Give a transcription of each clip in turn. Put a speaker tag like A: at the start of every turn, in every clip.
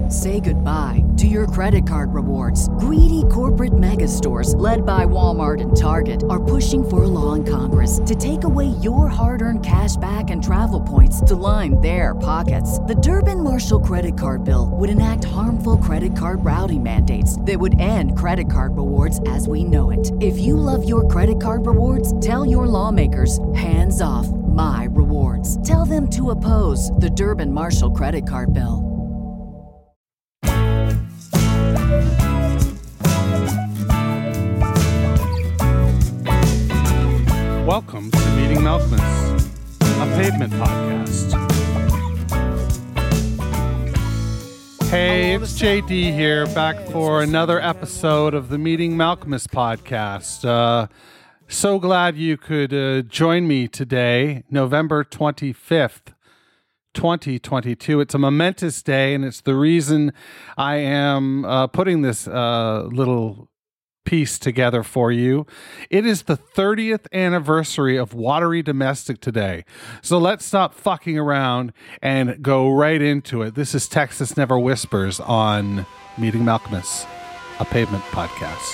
A: Say goodbye to your credit card rewards. Greedy corporate mega stores, led by Walmart and Target, are pushing for a law in Congress to take away your hard-earned cash back and travel points to line their pockets. The Durbin-Marshall credit card bill would enact harmful credit card routing mandates that would end credit card rewards as we know it. If you love your credit card rewards, tell your lawmakers, hands off my rewards. Tell them to oppose the Durbin-Marshall credit card bill.
B: Welcome to Meeting Malkmus, a pavement podcast. Hey, it's JD here, back for another episode of the Meeting Malkmus podcast. So glad you could join me today, November 25th, 2022. It's a momentous day, and it's the reason I am putting this little piece together for you. It is the 30th anniversary of Watery Domestic today. So let's stop fucking around and go right into it. This is Texas Never Whispers on Meeting Malkmus, a pavement podcast.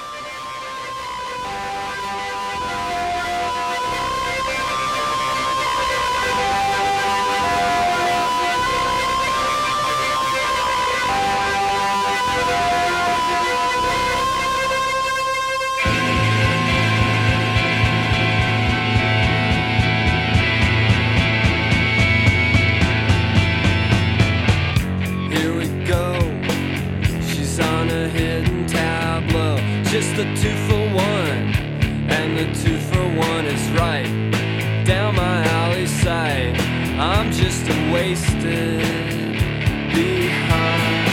C: Just the 2-for-1, and the 2-for-1 is right down my alley side. I'm just a wasted behind.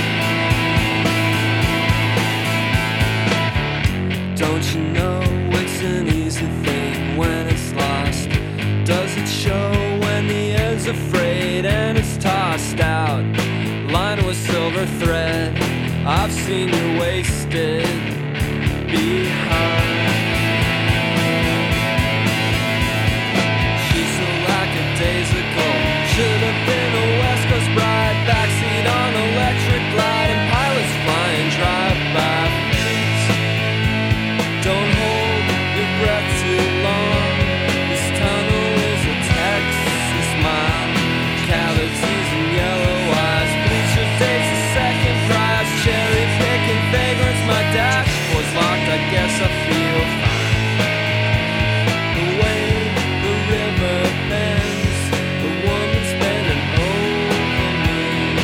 C: Don't you know it's an easy thing when it's lost? Does it show when the air's afraid and it's tossed out? Lined with silver thread, I've seen you wasted behind. She's so lackadaisical. Should have been a West Coast bride. Backseat on electric glide and pilots flying drive-by fleets. Don't hold your breath too long. This tunnel is a Texas mile. Cavities and yellow eyes. Bleacher days a second prize. Cherry picking vagrants. My dashboard's locked. I guess I feel fine. The way the river bends, the woman's bending over me.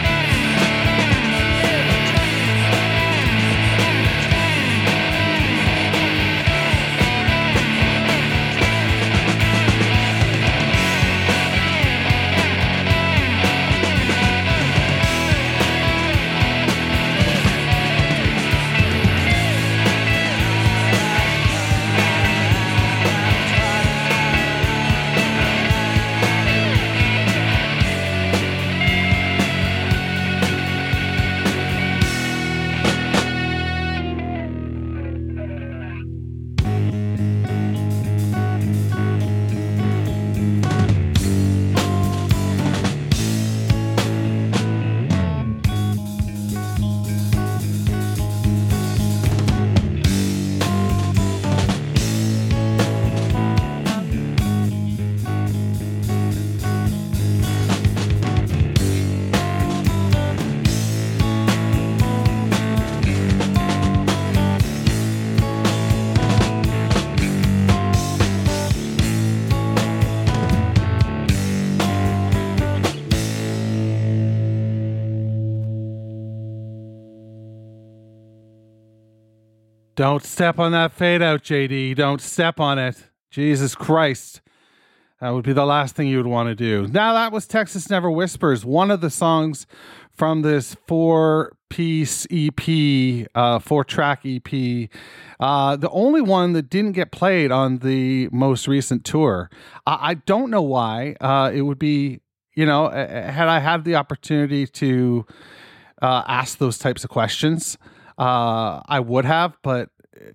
B: Don't step on that fade out, JD. Don't step on it. Jesus Christ. That would be the last thing you would want to do. Now, that was Texas Never Whispers, one of the songs from this 4-piece EP, 4-track EP. The only one that didn't get played on the most recent tour. I don't know why. It would be, had I had the opportunity to ask those types of questions, I would have, but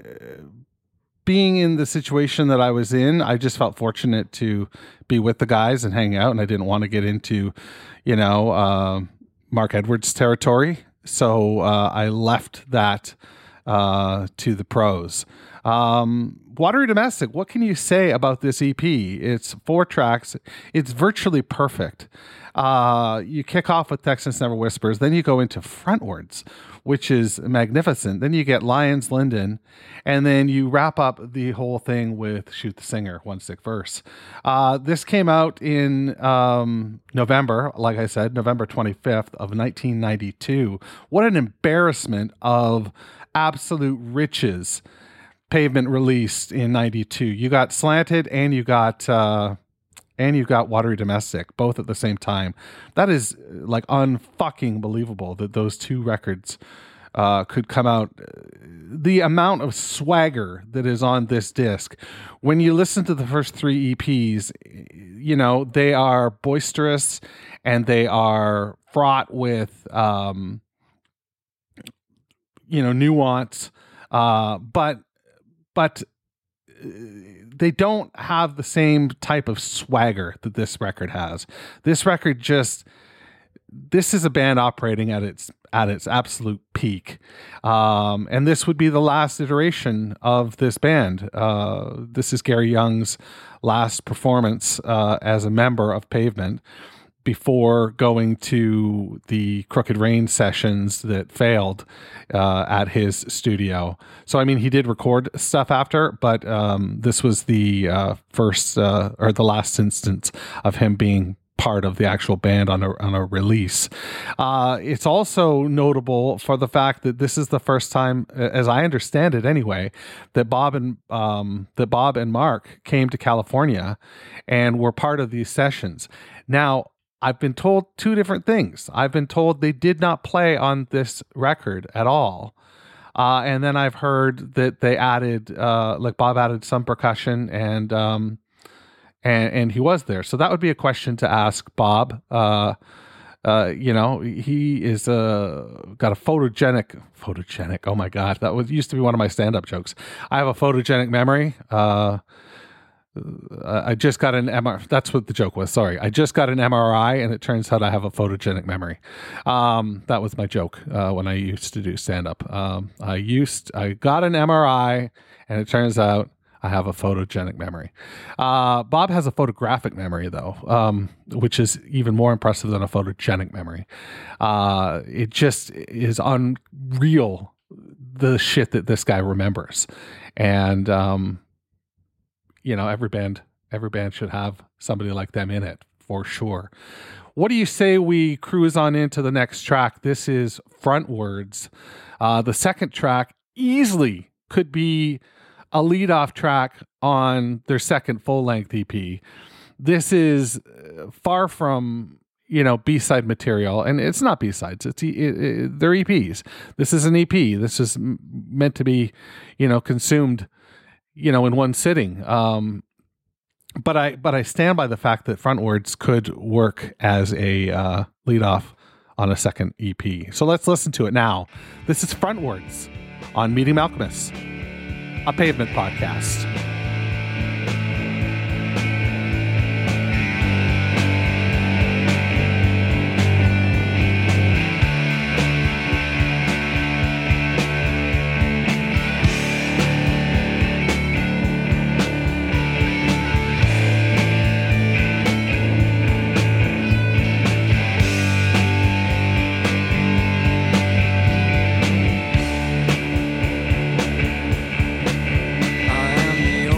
B: being in the situation that I was in, I just felt fortunate to be with the guys and hang out, and I didn't want to get into, Mark Edwards territory. So I left that to the pros. Watery Domestic, what can you say about this EP? It's 4 tracks. It's virtually perfect. You kick off with Texas Never Whispers, then you go into Frontwards, which is magnificent. Then you get Lions Linden, and then you wrap up the whole thing with Shoot the Singer, One Sick Verse. This came out in November, like I said, November 25th of 1992. What an embarrassment of absolute riches Pavement released in 92. You got Slanted and you got Watery Domestic, both at the same time. That is like unfucking believable that those 2 records could come out. The amount of swagger that is on this disc, when you listen to the first 3 EPs, you know, they are boisterous and they are fraught with, nuance, but they don't have the same type of swagger that this record has. This record this is a band operating at its absolute peak. And this would be the last iteration of this band. This is Gary Young's last performance as a member of Pavement before going to the Crooked Rain sessions that failed at his studio. So, I mean, he did record stuff after, but this was the first or the last instance of him being part of the actual band on a release. It's also notable for the fact that this is the first time, as I understand it anyway, that Bob and Mark came to California and were part of these sessions. Now, I've been told 2 different things. I've been told they did not play on this record at all. And then I've heard that they added, like Bob added some percussion and he was there. So that would be a question to ask Bob. He is got a photogenic. Oh my God. That used to be one of my stand-up jokes. I have a photogenic memory. I just got an MRI. That's what the joke was. Sorry. I just got an MRI and it turns out I have a photogenic memory. That was my joke when I used to do stand-up. I got an MRI and it turns out I have a photogenic memory. Bob has a photographic memory though, which is even more impressive than a photogenic memory. It just is unreal, the shit that this guy remembers. And, every band should have somebody like them in it for sure. What do you say we cruise on into the next track? This is Frontwards. The second track easily could be a lead-off track on their second full-length EP. This is far from, B-side material, and it's not B-sides. They're EPs. This is an EP. This is meant to be, consumed, in one sitting. But I stand by the fact that Frontwards could work as a lead-off on a second EP. So let's listen to it now. This is Frontwards on Meeting Malkmus, a Pavement podcast.
C: I am the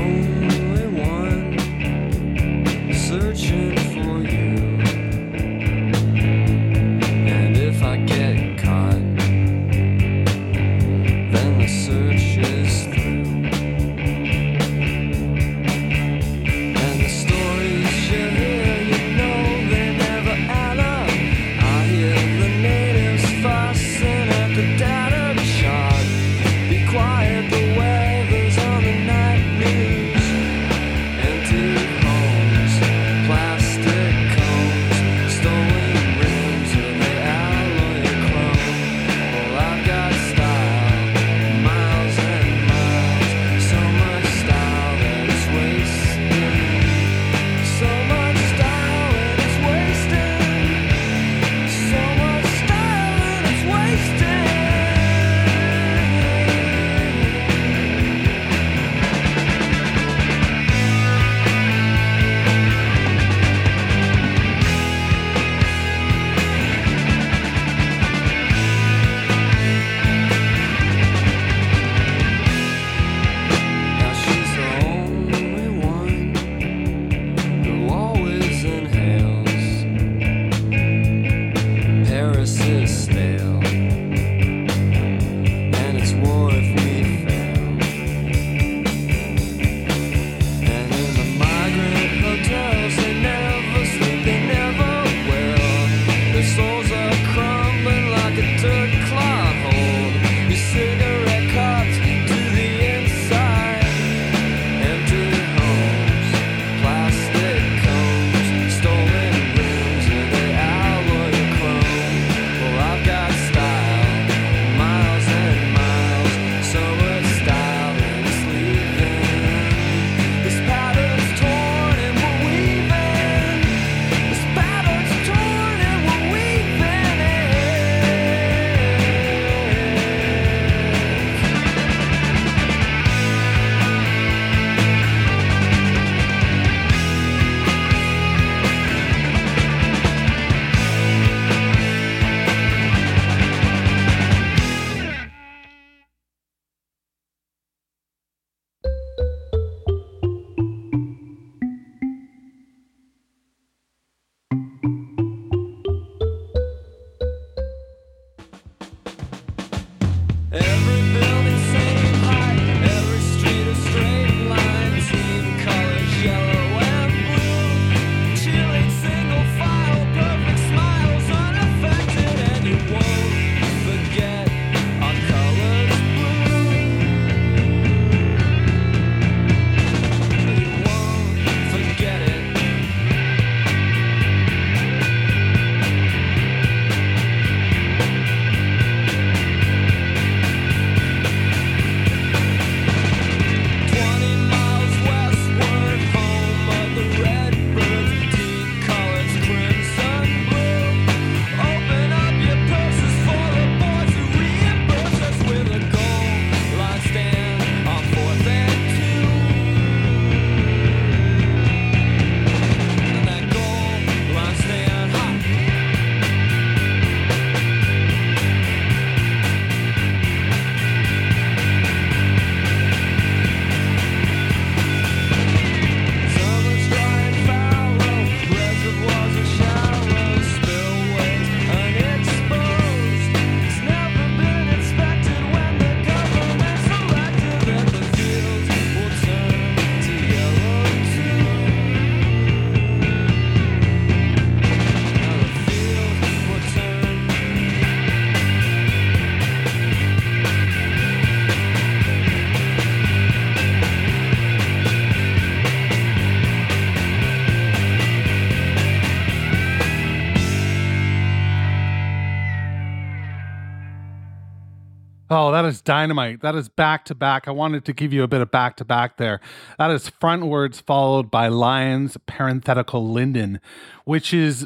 B: Oh, that is dynamite. That is back to back. I wanted to give you a bit of back to back there. That is frontwards followed by Lions parenthetical Linden, which is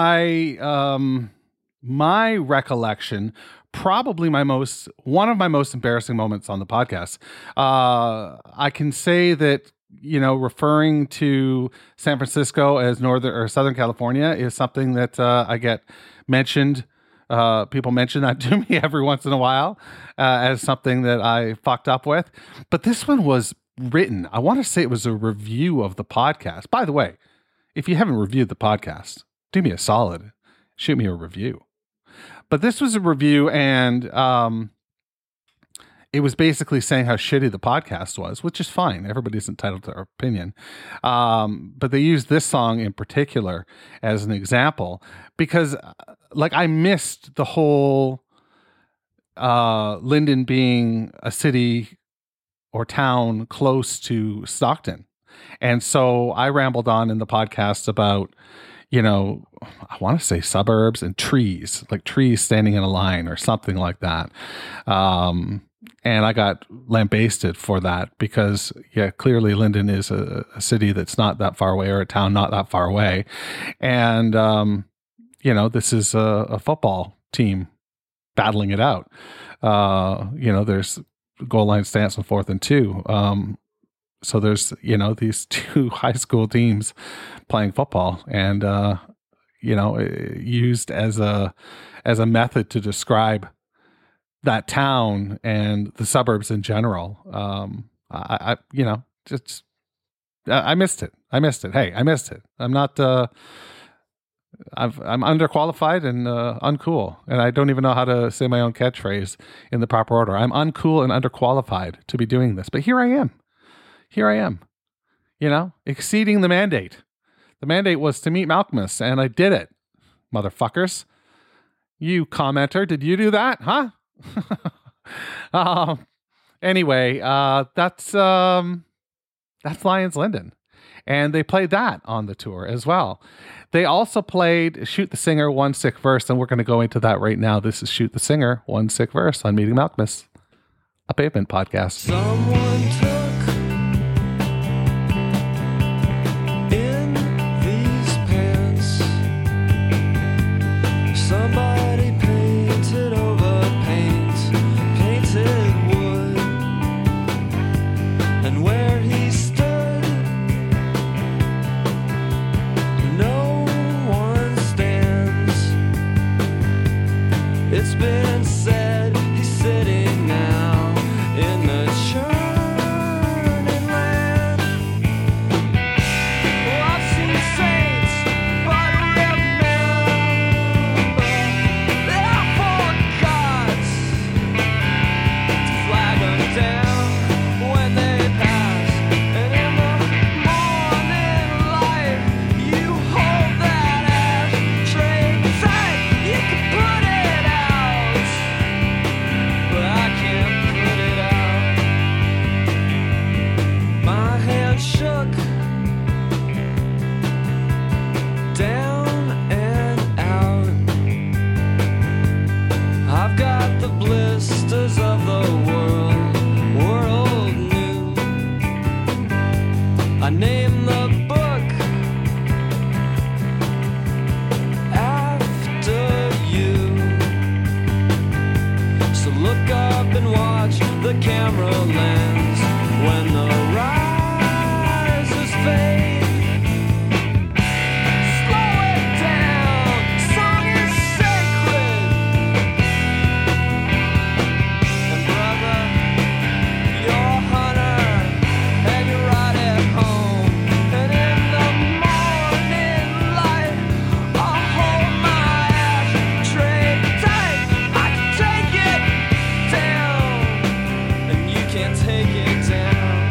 B: by my recollection, probably one of my most embarrassing moments on the podcast. I can say that, referring to San Francisco as Northern or Southern California is something that I get mentioned. People mention that to me every once in a while as something that I fucked up with. But this one was written. I want to say it was a review of the podcast. By the way, if you haven't reviewed the podcast, do me a solid. Shoot me a review. But this was a review, and it was basically saying how shitty the podcast was, which is fine. Everybody's entitled to their opinion. But they used this song in particular as an example because, I missed the whole Linden being a city or town close to Stockton. And so I rambled on in the podcast about, I want to say suburbs and trees, like trees standing in a line or something like that. And I got lambasted for that because, clearly Linden is a city that's not that far away or a town not that far away. And, this is a football team battling it out. There's goal line stance on 4th and 2. So there's, these two high school teams playing football and, used as a method to describe that town and the suburbs in general. I missed it. Hey, I missed it. I'm not, I'm underqualified and uncool, and I don't even know how to say my own catchphrase in the proper order. I'm uncool and underqualified to be doing this, but here I am, exceeding the mandate. The mandate was to meet Malcolmus, and I did it, motherfuckers. You commenter, did you do that? Huh? Anyway, that's Lyons Linden. And they played that on the tour as well. They also played Shoot the Singer, One Sick Verse, and we're going to go into that right now. This is Shoot the Singer, One Sick Verse on Meeting Malcolmus, a Pavement podcast.
C: Someone took in these pants. Somebody painted over painted wood. And where he stood, no one stands. It's been said he's sitting now in the churning land. Oh, I've seen saints, but remember they're for gods to flag them down when they pass. And in the morning light, you hold that ashtray tight. You can put it out, but I can't put it out. My hand shook down and out. I've got the blisters of the world new. I named the book after you. So look up and watch the camera lens when the risers fade. Slow it down, song is sacred. And brother, you're a hunter and you're right at home. And in the morning light, I'll hold my ashtray tight. I can take it down, and you can't take it down.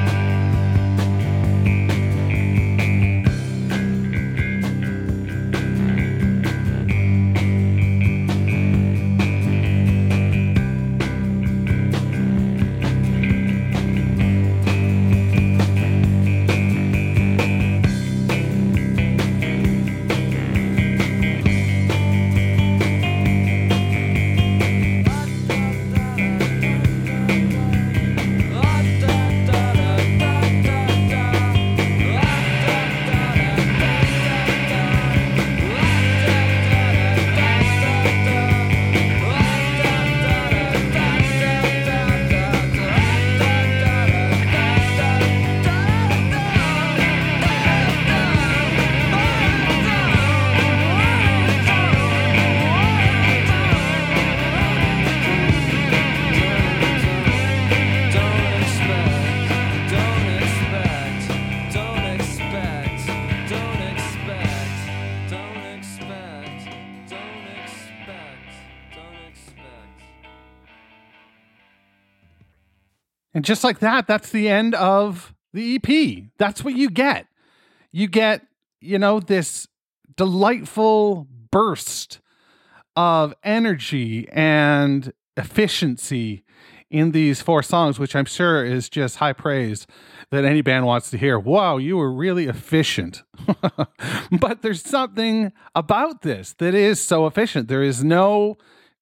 B: And just like that, that's the end of the EP. That's what you get. You get, this delightful burst of energy and efficiency in these 4 songs, which I'm sure is just high praise that any band wants to hear. Wow, you were really efficient. But there's something about this that is so efficient. There is no,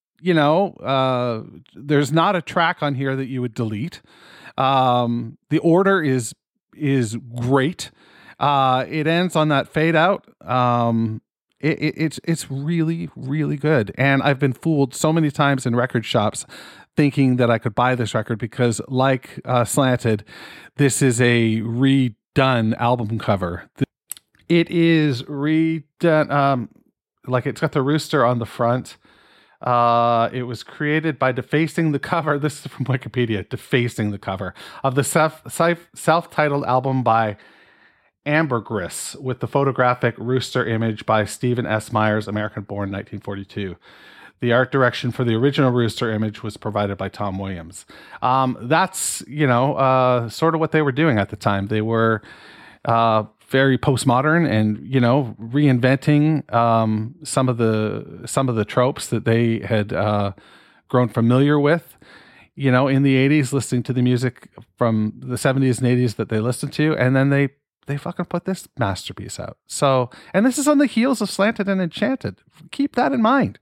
B: there's not a track on here that you would delete. The order is great. It ends on that fade out. It's really, really good. And I've been fooled so many times in record shops thinking that I could buy this record because, like Slanted, this is a redone album cover. It is redone. Like it's got the rooster on the front. It was created by defacing the cover. This is from Wikipedia. Defacing the cover of the self-titled album by Ambergris with the photographic rooster image by Stephen S. Myers, American-born 1942. The art direction for the original rooster image was provided by Tom Williams. That's, sort of what they were doing at the time. They were very postmodern and, reinventing some of the tropes that they had grown familiar with, in the 80s, listening to the music from the 70s and 80s that they listened to. And then they fucking put this masterpiece out. So, and this is on the heels of Slanted and Enchanted. Keep that in mind.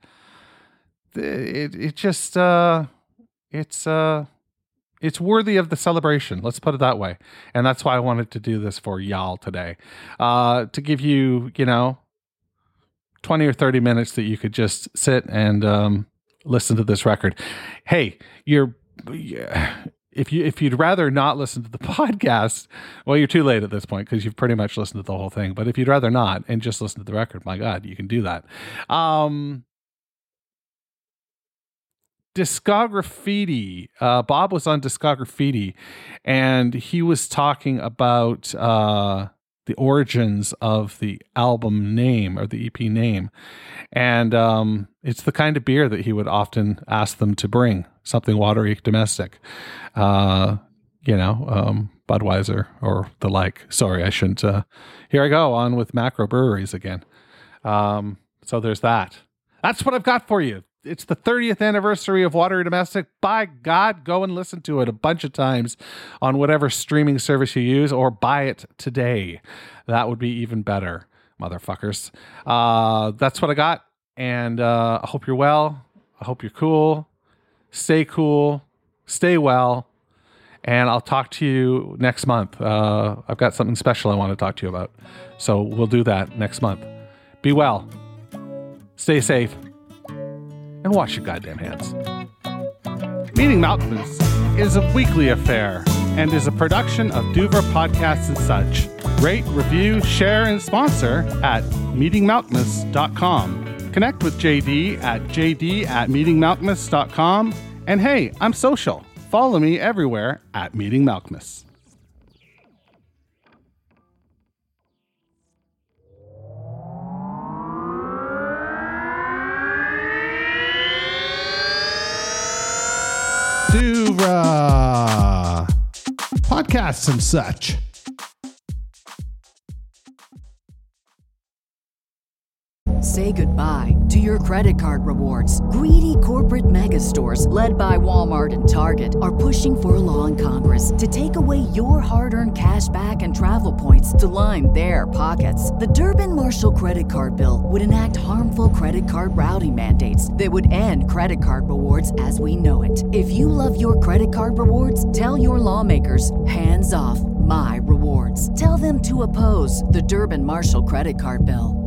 B: It's worthy of the celebration. Let's put it that way. And that's why I wanted to do this for y'all today. To give you, 20 or 30 minutes that you could just sit and listen to this record. Hey, if you'd rather not listen to the podcast, well, you're too late at this point because you've pretty much listened to the whole thing. But if you'd rather not and just listen to the record, my God, you can do that. Discograffiti. Bob was on Discograffiti, and he was talking about the origins of the album name or the EP name. And it's the kind of beer that he would often ask them to bring, something watery, domestic, Budweiser or the like. Sorry, I shouldn't. Here I go on with macro breweries again. So there's that. That's what I've got for you. It's the 30th anniversary of Watery Domestic. By God, go and listen to it a bunch of times on whatever streaming service you use, or buy it today. That would be even better, motherfuckers. That's what I got. And I hope you're well. I hope you're cool. Stay cool. Stay well. And I'll talk to you next month. I've got something special I want to talk to you about. So we'll do that next month. Be well. Stay safe. And wash your goddamn hands. Meeting Malkmus is a weekly affair and is a production of Duvra Podcasts and Such. Rate, review, share, and sponsor at meetingmalkmus.com. Connect with JD at jd@meetingmalkmus.com. And hey, I'm social. Follow me everywhere at Meeting Malkmus.
D: Duvra Podcasts and Such.
A: Say goodbye to your credit card rewards. Greedy corporate mega stores, led by Walmart and Target, are pushing for a law in Congress to take away your hard-earned cash back and travel points to line their pockets. The Durbin-Marshall credit card bill would enact harmful credit card routing mandates that would end credit card rewards as we know it. If you love your credit card rewards, tell your lawmakers, hands off my rewards. Tell them to oppose the Durbin-Marshall credit card bill.